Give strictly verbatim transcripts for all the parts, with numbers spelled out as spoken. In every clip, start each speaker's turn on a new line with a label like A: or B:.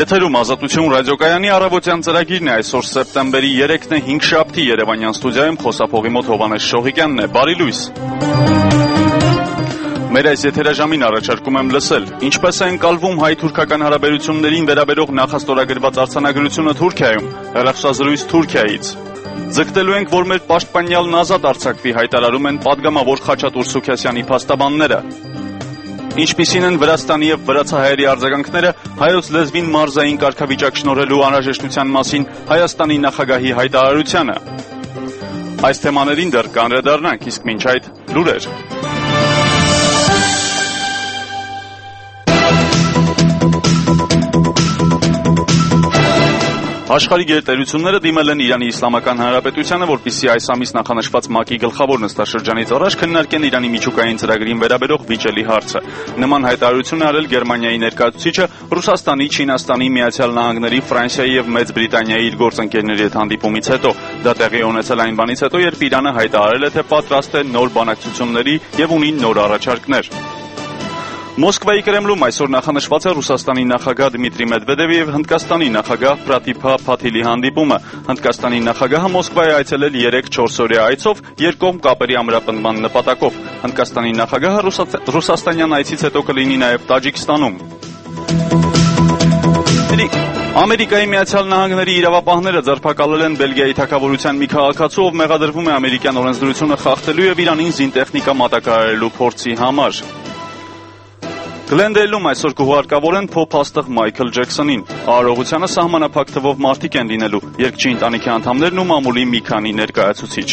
A: Եթերում Ազատություն ռադիոկայանի առավոտյան ծրագիրն է, այսօր սեպտեմբերի երեքն է, հինգշաբթի, Երևանյան ստուդիայում խոսափողի մոտ Հովհաննես Շողիկյանն է, բարի լույս։ Մեր այս եթերաժամին առաջարկում եմ լսել, ինչպես է ընկալվում հայ-թուրքական հարաբերություններին վերաբերող նախաստորագրված արձանագրությունը Թուրքիայում, հեռախոսազրույց Թուրքիայից։ Ձգտելու ենք, որ մեր պաշտպանյալն ազատ արձակվի, հայտարարում են պատգամավոր Խաչատուր Սուքիասյանի փաստաբանները։ Ինչպիսին են Վրաստանի եւ վրացահայերի արձագանքները հայոց լեզվին մարզային կարգավիճակ շնորհելու անհրաժեշտության մասին Հայաստանի նախագահի հայտարարությանը։ Այս թեմաներին դեռ կանդրադառնանք, իսկ մինչ այդ լուրեր։ Աշխարհի գերտերությունները դիմել են Իրանի Իսլամական Հանրապետությանը, որպեսզի այս ամիս նախանշված ՄԱԿ-ի գլխավոր նստաշրջանից առաջ քննարկեն Իրանի միջուկային ծրագրին վերաբերող վիճելի հարցը։ Նման հայտարարություն է արել Գերմանիայի ներկայացուցիչը Ռուսաստանի, Չինաստանի, Միացյալ Նահանգների, Ֆրանսիայի եւ Մեծ Բրիտանիայի իր գործընկերների հետ հանդիպումից հետո։ Դա տեղի ունեցել այն բանից հետո, երբ Իրանը հայտարարել է, թե պատրաստ է նոր բանակցությունների եւ ունի նոր առաջարկներ։ Մոսկվայի Կրեմլում այսօր նախանշված է Ռուսաստանի նախագահ Դմիտրի Մեդվեդևի եւ Հնդկաստանի նախագահ Պրատիփա Փաթիլի հանդիպումը։ Հնդկաստանի նախագահը Մոսկվա է այցելել երեք-չորս օրյա այցով երկկողմ կապերի ամրապնդման նպատակով։ Հնդկաստանի նախագահը ռուսաստանյան այցից հետո կլինի նաեւ Տաջիկստանում։ Ամերիկայի Միացյալ Նահանգների իրավապահները ձերբակալել են Բելգիայի թագավորության մի քաղաքացու, ով մեղադրվում է ամերիկյան օրենսդրությունը խախտելու եւ Իրանին զինտեխնիկա մատակարարելու փորձի համար։ Գլենդեյլում այսօր կուղարկավորեն փոփ աստղ Մայքլ Ջեքսոնին։ Արարողությանը սահմանափակ թվով մարդիկ են լինելու, երգչի ընտանիքի անդամներն ու մամուլի մի քանի ներկայացուցիչ։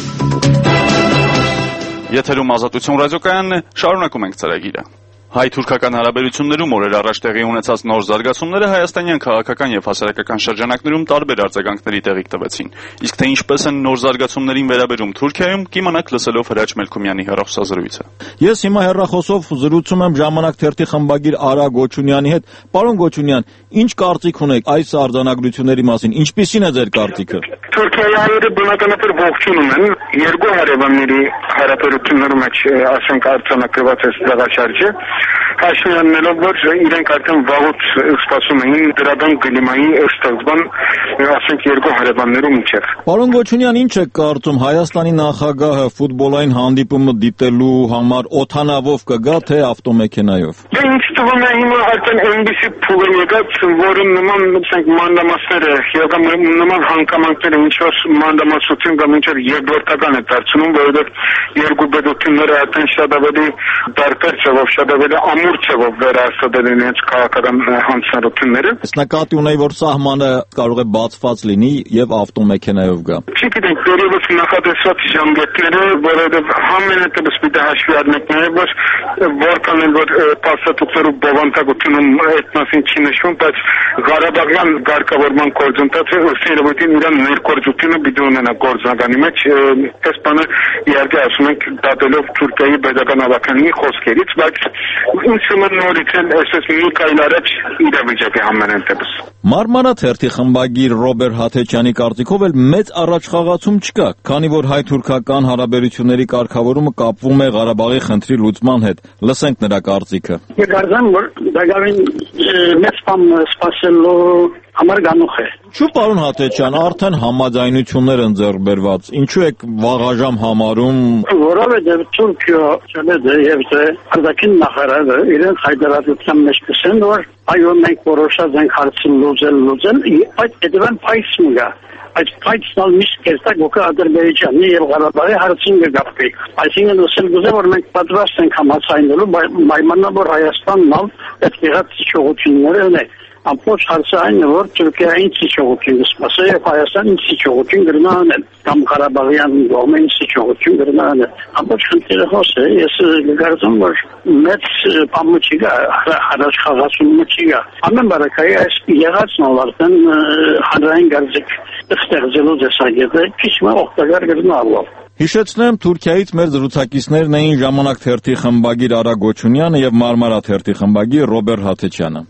A: Եթերում Ազատություն ռադիոկայանն է, շարունակում ենք ծրագիրը։ Հայ-թուրքական հարաբերություններում օրեր առաջ տեղի ունեցած նոր զարգացումները հայաստանյան քաղաքական եւ հասարակական շրջանակներում տարբեր արձագանքների տեղիք տվեցին։ Իսկ թե ինչպես են նոր զարգացումներին վերաբերում Թուրքիայում, կիմանաք լսելով Հրաչ Մելքումյանի հեռախոսազրույցը։
B: Ես հիմա հեռախոսով զրուցում եմ Ժամանակ թերթի խմբագիր Արա Գոչունյանի հետ։ Պարոն Գոչունյան, ինչ կարծիք ունեք այս արձանագրությունների մասին։ Ինչպիսին է ձեր կարծիքը։
C: Թուրքիայի հայերը բնականաբար ողջունում են երկու հարևանների հարաբերությունների մեջ, ասենք, արձանագրված այս զարգացումը, հաշվի առնելով, որ իրենք արդեն վաղուց սպասում էին դրական կլիմայի ստեղծման, ասենք, երկու հարևաններու միջև։
B: Պարոն Գոչունյան, ինչ եք կարծում, Հայաստանի նախագահը ֆուտբոլային հանդիպումը դիտելու համար օդանավով կգա, թե ավտոմեքենայով։
C: Դե ինձ թվում է հիմա արդեն այնպիսի փուլ եկած, որը նման, ասենք, մանրամասները, կամ նման հանգամանքները ինչ-որ մանրամասություն կամ ինչ-որ երկրորդական է դարձնում, որովհետև երկու պետությունները արդեն շատ ավելի տարբեր ձևով, շատ ավելի ամուր ձևով վերահսկել են իրենց քաղաքական հանձնարարությունները։
B: Ըստ նկատի ունեի, որ սահմանը կարող է բացված լինի եւ ավտոմեքենայով գա։
C: Չգիտենք, դերևս նախատեսված ժամկետները, որովհետև համենայնպես պիտի հաշվի առնենք նաև, որ որքան էլ որ փաստաթղթերով բովանդակությունում այդ մասին չի նշվում, բայց Ղարաբաղյան ղեկավարման գործընթացը ըստ երևույթին իրան ներգործությունը պիտի ունենա գործնականի մեջ, այս բանը իհարկե ասում ենք դատելով Թուրքիայի պետական ավականների խոսքերից, բայց ինձ թվում է նորից էլ այսպես մի քայլ առաջ իրավիճակի համենայնպես։
B: Մարմարա թերթի խմբագիր Ռոբեր Հաթեչյանի կարծիքով էլ մեծ առաջխաղացում չկա, քանի որ հայ-թուրքական հարաբերությունների կարգավորումը կապվում է Ղարաբաղի խնդրի լուծման հետ։ Լսենք նրա կարծիքը։
D: Ես կարծեմ, որ դակավին մեծ բան սպասելու համար գանուխ է։
B: Ինչու, պարոն Հաթեչյան, արդեն համաձայնություններ են ձեռք բերված, ինչու եք վաղաժամ համարում։
D: Որովհետև Թուրքիա չնեդը եւ թե արտաքին նախարարը իրենց հայտարարության մեջ կսեն, որ այո մենք որոշած ենք հարցը լուծել, լուծել, այդ հետևան փայս մգա։ Այդ փայսն միշտ կերտակ ոք Ադրբեջանի եւ Ղարաբաղի հարցին կգապի։ Այսինքն ասել գուզե որ մենք պատրաստ ենք համաձայնելու, պայմանավոր Հայաստանն ալ այդ եղած իշխողությունները ունի։ Ամբողջ հարցը այն է, որ Թուրքիային իշխողություն կսպասի եւ Հայաստանը իշխողություն կգնա անել, կամ Ղարաբաղյան կողմը իշխողություն կգնա անել։ Ամբողջ խնդիրը հոսը, ես կարծում որ մեծ բան չի գա, հարաճ խաղացում չի գա։ Ամեն բարակայի այս եղածն արդեն հանրային գարզիկ ստեղծելու դեսագետը քիչ մը օգտակար կգնալով։
B: Հիշեցնեմ, Թուրքիայից մեր զրուցակիցներն էին Ժամանակ թերթի խմբագիր Արա Գոչունյանը եւ Մարմարա թերթի խմբագիր Ռոբեր Հաթեչյանը։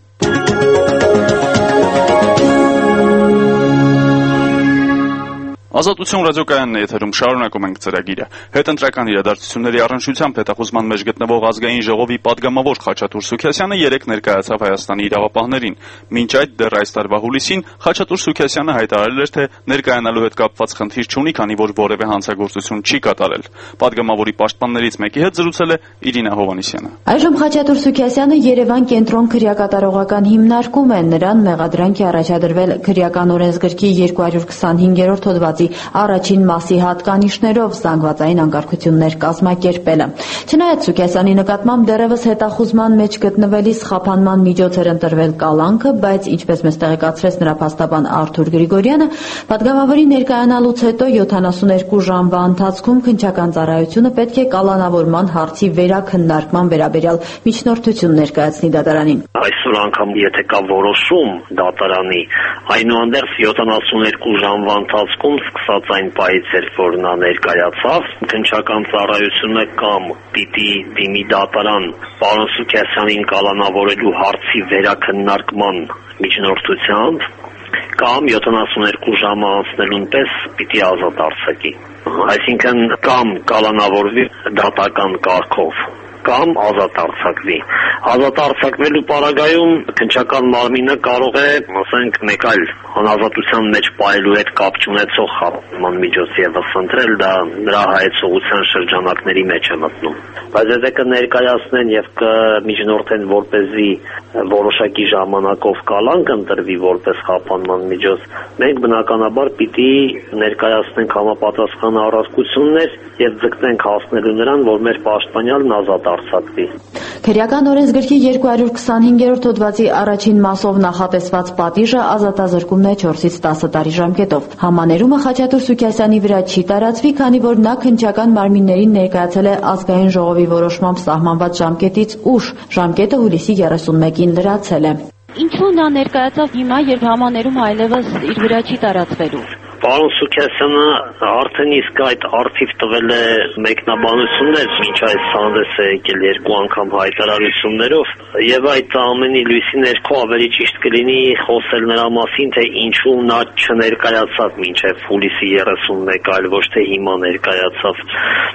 A: Ազատություն ռադիոկայանն է եթերում, շարունակում ենք ծրագիրը։ Հետընտրական իրադարձությունների առնչությամբ հետախուզման մեջ գտնվող ազգային ժողովի падգամավոր Խաչատուր Սուքիասյանը երեկ ներկայացավ Հայաստանի իրավապահներին։ Մինչ այդ դեռ այս տարվա հուլիսին Խաչատուր Սուքիասյանը հայտարարել էր, թե ներկայանալու հետ կապված խնդիր չունի, քանի որ որևէ հանցագործություն չի կատարել։ Падգամավորի պաշտպաններից մեկի հետ զրուցել է Իրինա Հովհաննիսյանը։
E: Այժմ Խաչատուր Սուքիասյանը Երևան կենտրոն քրեակատարողական հիմնարկում է, նրան մեղադրանք է առաջադրվել քրեական օրենսգրքի երկու հարյուր քսանհինգերորդ հոդվածի առաջին մասի հատկանիշներով զանգվածային անկարգություններ կազմակերպելը։ Չնայած Սուքիասյանի նկատմամբ դեռևս հետախուզման մեջ գտնվելիս խափանման միջոց էր ընտրվել կալանքը, բայց ինչպես մեզ տեղեկացրեց նրա փաստաբան Արթուր Գրիգորյանը, падգամավորի ներկայանալուց հետո յոթանասունհինգ ժամվա ընթացքում քննչական ծառայությունը պետք է կալանավորման հարցի վերաքննարկման վերաբերյալ միջնորդություն ներկայացնի դատարանին։
F: Այսօր անգամ եթե կա որոշում դատարանի, այնուհանդերձ յոթանասունհինգ ժամվա ընթացքում սկսած այն պահից էր, որ նա ներկայացավ, քննչական ծառայությունը կամ պիտի դիմի դատարան պարոն Սուքիասյանին կալանավորելու հարցի վերաքննարկման միջնորդությամբ, կամ յոթանասունհինգ ժամը անցնելուն պես պիտի ազատ արձակի։ Այսինքն կամ կալանավորվի դատական կարգով, կամ ազատ արձակվի։ Ազատ արձակվելու պարագայում քննչական մարմինը կարող է, ասենք, մեկ այլ անազատության մեջ պահելու հետ կապ չունեցող խափանման միջոց եւս ընտրել, դա նրա հայեցողության շրջանակների մեջ է մտնում։ Բայց եթե կներկայացնեն եւ կմիջնորդեն, որպեսզի որոշակի ժամանակով կալանք ընտրվի որպես խափանման միջոց, մենք բնականաբար պիտի ներկայացնենք համապատասխան առարկություններ եւ ձգտենք հասնելու նրան, որ մեր պաշտպանյալն ազատ արձակվի։
E: Քրեական օրենսգրքի երկու հարյուր քսանհինգերորդ հոդվածի առաջին մասով նախատեսված պատիժը ազատազրկումն է չորսից տասը տարի ժամկետով։ Համաներումը Խաչատուր Սուքիասյանի վրա չի տարածվի, քանի որ նա քննչական մարմիններին ներկայացել է ազգային ժողովի որոշմամբ սահմանված ժամկետից ուշ, ժամկետը հուլիսի երեսունմեկին լրացել է։
G: Ինչու նա ներկայացավ հիմա, երբ համաներումը այլևս իր վրա չի տարածվելու։
F: Պարոն Սուքիասյանը արդեն իսկ այդ արդիվ տվել է մեկնաբանություններ, մինչ այս հանդես է եկել երկու անգամ հայտարարություններով, եւ այդ ամենի լույսի ներքո ավելի ճիշտ կլինի խոսել նրա մասին, թե ինչու նա չներկայացավ մինչև հուլիսի երեսունմեկը, այլ ոչ թե հիմա ներկայացավ։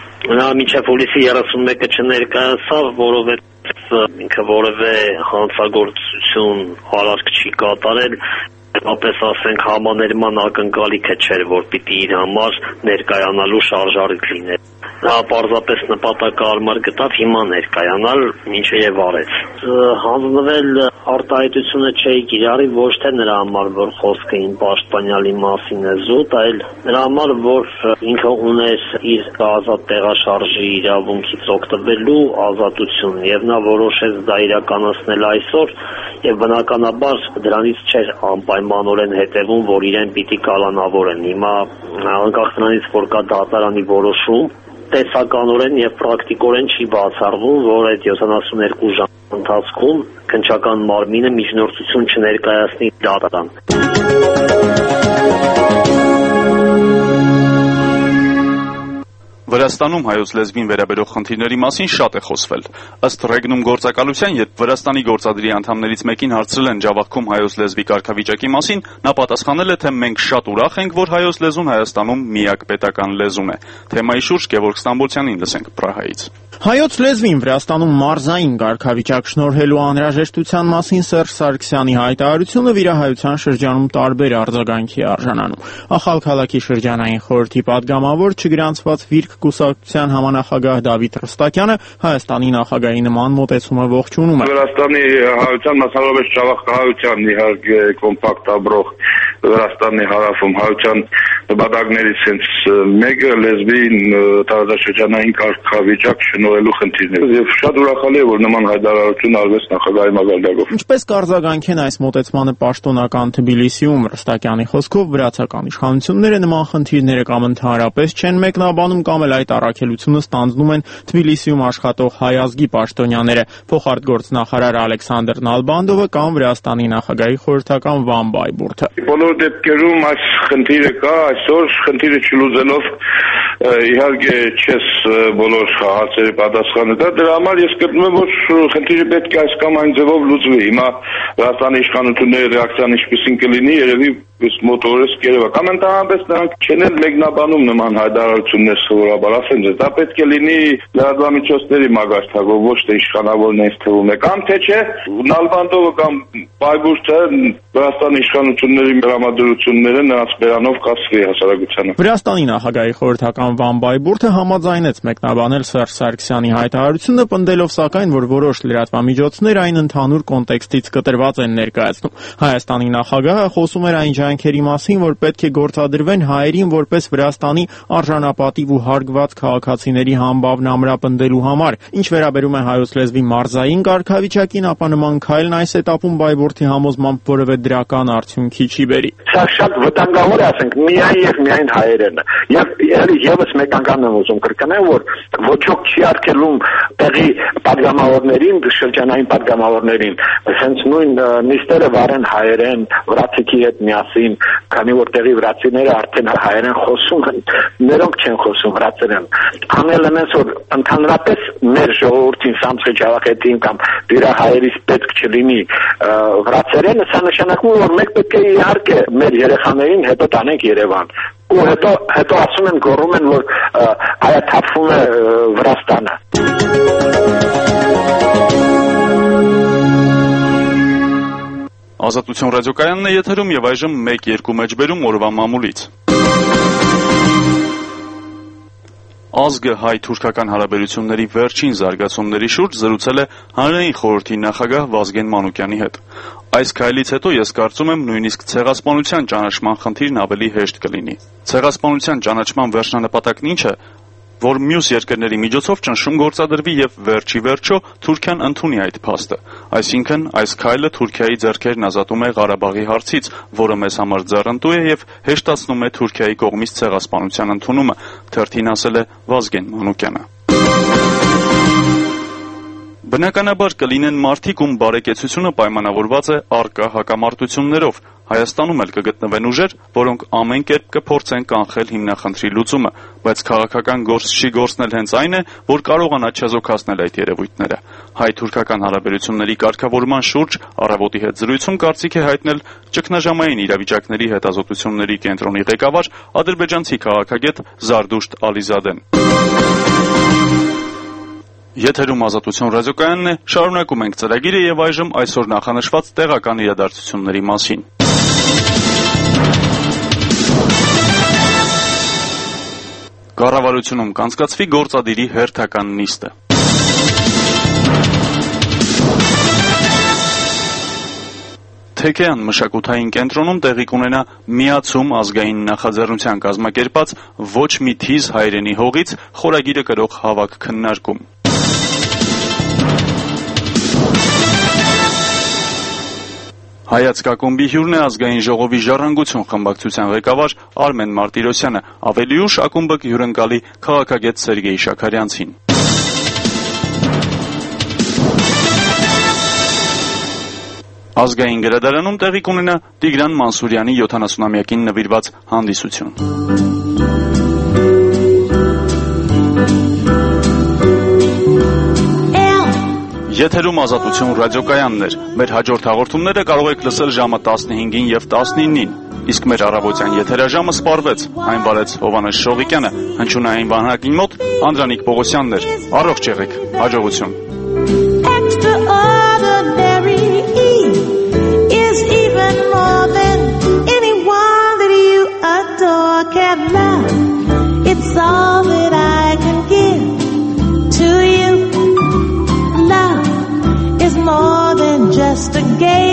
F: Նա մինչև հուլիսի երեսունմեկը չներկայացավ, որովհետեւ ինքը որևէ հանցագործություն արարք չի կատարել, ապես ասենք համաներման ակնկալիքը չէր, որ պիտի իր համար ներկայանալու շարժառիթ լիներ։ Նա պարզապես նպատակահարմար գտավ հիմա ներկայանալ, ինչը եւ արեց։ Հանձնվել արտահայտությունը չէի կիրառի ոչ թե նրա համար, որ խոսքը իմ պաշտպանյալի մասին է զուտ, այլ նրա համար, որ ինքը ուներ իր ազատ տեղաշարժի իրավունքից օգտվելու ազատություն, եւ նա որոշեց դա իրականացնել այսօր, եւ բնականաբար դրանից չէր անպայմանորեն հետևում, որ իրեն պիտի կալանավորեն։ Հիմա անկախ նրանից, որ կա դատարանի որոշում, տեսականորեն եւ պրակտիկորեն չի բացառվում, որ այդ յոթանասունհինգ ժամ ընթացքում քննչական մարմինը միջնորդություն չներկայացնի դատարան։
A: Վրաստանում հայոց լեզվին վերաբերող խնդիրների մասին շատ է խոսվել։ Ըստ Ռեգնում գործակալության, երբ Վրաստանի գործադրի անդամներից մեկին հարցրել են Ջավախքում հայոց լեզվի կարգավիճակի մասին, նա պատասխանել է, թե մենք շատ ուրախ ենք, որ հայոց լեզուն Հայաստանում միակ պետական լեզուն է։ Թեմայի շուրջ Գևորգ Ստամբոլցյանին լսենք Պրահայից։
H: Հայոց լեզվին Վրաստանում մարզային կարգավիճակ շնորհելու անհրաժեշտության մասին Սերժ Սարգսյանի հայտարարությունը վիրահայության շրջանում տարբեր արձագանքի արժանանում։ Ախալ քաղաքի շրջանային խորհրդի падգամավոր չգրանցված վիրք կուսակցության համանախագահ Դավիթ Ռստակյանը Հայաստանի նախագահի նման մոտեցումը ողջունում է։
C: Վրաստանի հայության, մասնավորապես Ջավախ հայության իհարկե կոմպակտ ապրող Վրաստանի հարավում հայության նպատակներից հենց մեկը լեզվին տարածաշրջանային կարգավիճակ շնորհելու խնդիրն է։ Եվ շատ ուրախալի է, որ նման հայտարարություն արվեց նախագահի մակարդակով։
H: Ինչպես կարձագանքեն այս մոտեցմանը պաշտոնական Թբիլիսիում, Ռստակյանի խոսքով վրացական իշխանությունները նման խնդիրները կամ ընդհանրապես չեն մեկնաբանում, կամ էլ այդ առաքելությունը ստանձնում են Թբիլիսիում աշխատող հայ ազգի պաշտոնյաները, փոխարտգործնախարար Ալեքսանդր Նալբանդովը կամ Վրաստանի նախագահի խորհրդական Վան Բայբուրդը։
C: Բոլոր դեպքերում այս խնդիրը կա, այսօր խնդիրը չլուծելով իհարկե չես բոլոր հարցերի պատասխանը տա, դրա համար ես գտնում եմ, որ խնդիրը պետք է այս կամ այն ձևով լուծվի։ Հիմա Վրաստանի իշխանությունների ռեակցիան ինչպեսին կլինի, երևի
I: իսկ մոտորես կերևա կամ ընդհանրապես նրանք չեն էլ մեկնաբանում նման հայտարարություններ սովորաբար, ասեմ ձեզ, դա պետք է լինի լրատվամիջոցների մագարտակով, ոչ թե իշխանավորն ինձ թվում է, կամ թե չէ Նալբանդովը կամ Բայբուրդը Վրաստանի իշխանությունների տրամադրությունները նրանց բերանով կասվի հասարակությանը։
H: Վրաստանի նախագահի խորհրդական Վան Բայբուրդը համաձայնեց մեկնաբանել Սերժ Սարգսյանի հայտարարությունը, պնդելով սակայն, որ որոշ լրատվամիջոցներ այն ընդհանուր կոնտեքստից կտրված են ներկայացնում։ Հայաստանի նախագահը խոսում էր այն ջանքերի մասին, որ պետք է գործադրվեն հայերին որպես Վրաստանի արժանապատիվ ու հարգված քաղաքացիների համբավն ամրապնդելու համար։ Ինչ վերաբերում է հայոց լեզվի մարզային կարգավիճակին, ապա նման քայլն այս էտապում Բայբուրդի համոզմամբ որևէ դրական արդյունքի չի բերի։
D: Սա շատ վտանգավոր է, ասենք, միայն եւ միայն հայերենը։ Եվ եւս մեկ անգամ եմ ուզում կրկնել, որ ոչ ոք չի արգելում տեղի падգամավորներին, շրջանային падգամավորներին, հենց նույն նիստերը վարեն հայերեն, վրացիքի հետ միասին, քանի որ տեղի վրացիները արդեն հայերեն խոսում են, նրանք չեն խոսում վրացերեն։ Անել են որ ընդհանրապես մեր ժողովրդին Սամսղի Ջավախետին կամ դիրահայերից պետք չլինի վրացերենը, սա նշանակում է, որ մենք պետք է իհարկե մեր երեխաներին հետո տանենք Երևան։ Ու հետո հետո ասում են, գոռում են, որ հայաթափվում է Վրաստանը։
A: Ազատություն ռադիոկայանն է եթերում եւ այժմ մեկ երկու մեջբերում օրվա մամուլից։ Ազգը հայ-թուրքական հարաբերությունների վերջին զարգացումների շուրջ զրուցել է հանրային խորհրդի նախագահ Վազգեն Մանուկյանի հետ։ Այս քայլից հետո ես կարծում եմ նույնիսկ ցեղասպանության ճանաչման խնդիրն ավելի հեշտ կլինի։ Ցեղասպանության ճանաչման վերջնանպատակն ինչ է, որ մյուս երկրների միջոցով ճնշում գործադրվի եւ վերջի վերջո Թուրքիան ընդունի այդ փաստը։ Այսինքն այս քայլը Թուրքիայի ձեռքերն ազատում է Ղարաբաղի հարցից, որը մեզ համար ձեռնտու է եւ հեշտացնում է Թուրքիայի կողմից ցեղասպանության ընդունումը, թերթին ասել է Վազգեն Մանուկյանը։ Բնականաբար կլինեն մարդիկ, ում բարեկեցությունը պայմանավորված է առկա հակամարտություններով։ Հայաստանում էլ կգտնվեն ուժեր, որոնք ամեն կերպ կփորձեն կանխել հիմնախնդրի լուծումը, բայց քաղաքական գործչի գործն էլ հենց այն է, որ կարողանա չեզոքացնել այդ երևույթները։ Հայ-թուրքական հարաբերությունների կարգավորման շուրջ առավոտի հետ զրույցում կարծիք է հայտնել ճգնաժամային իրավիճակների հետազոտությունների կենտրոնի ղեկավար ադրբեջանցի քաղաքագետ Զարդուշտ Ալիզադեն։ Եթերում Ազատություն ռադիոկայանն է, շարունակում ենք ծրագիրը եւ այժմ այսօր նախանշված տեղական իրադարձությունների մասին։ Կառավարությունում կանցկացվի գործադիրի հերթական նիստը։ Թեքեան մշակութային կենտրոնում տեղի կունենա միացում ազգային նախաձեռնության կազմակերպած ոչ մի թիզ հայրենի հողից խորագիրը կրող հավաք քննարկում։ Հայացք ակումբի հյուրն է ազգային ժողովի ժառանգություն խմբակցության ղեկավար Արմեն Մարտիրոսյանը, ավելի ուշ ակումբը հյուրընկալի քաղաքագետ Սերգեյ Շաքարյանցին։ Ազգային գրադարանում տեղի կունենա Տիգրան Մանսուրյանի յոթանասունամյակին նվիրված հանդիսություն։ Եթերում Ազատություն ռադիոկայանն էր։ Մեր հաջորդ հաղորդումները կարող եք լսել ժամը տասնհինգին եւ տասնինին, իսկ մեր առավոտյան եթերաժամը սպառվեց։ Այն վարեց Հովհաննես Շողիկյանը, հնչյունային վահանակին մոտ Անդրանիկ Պողոսյանն էր։ Առողջ եղեք, հաջողություն։
J: More than just a game.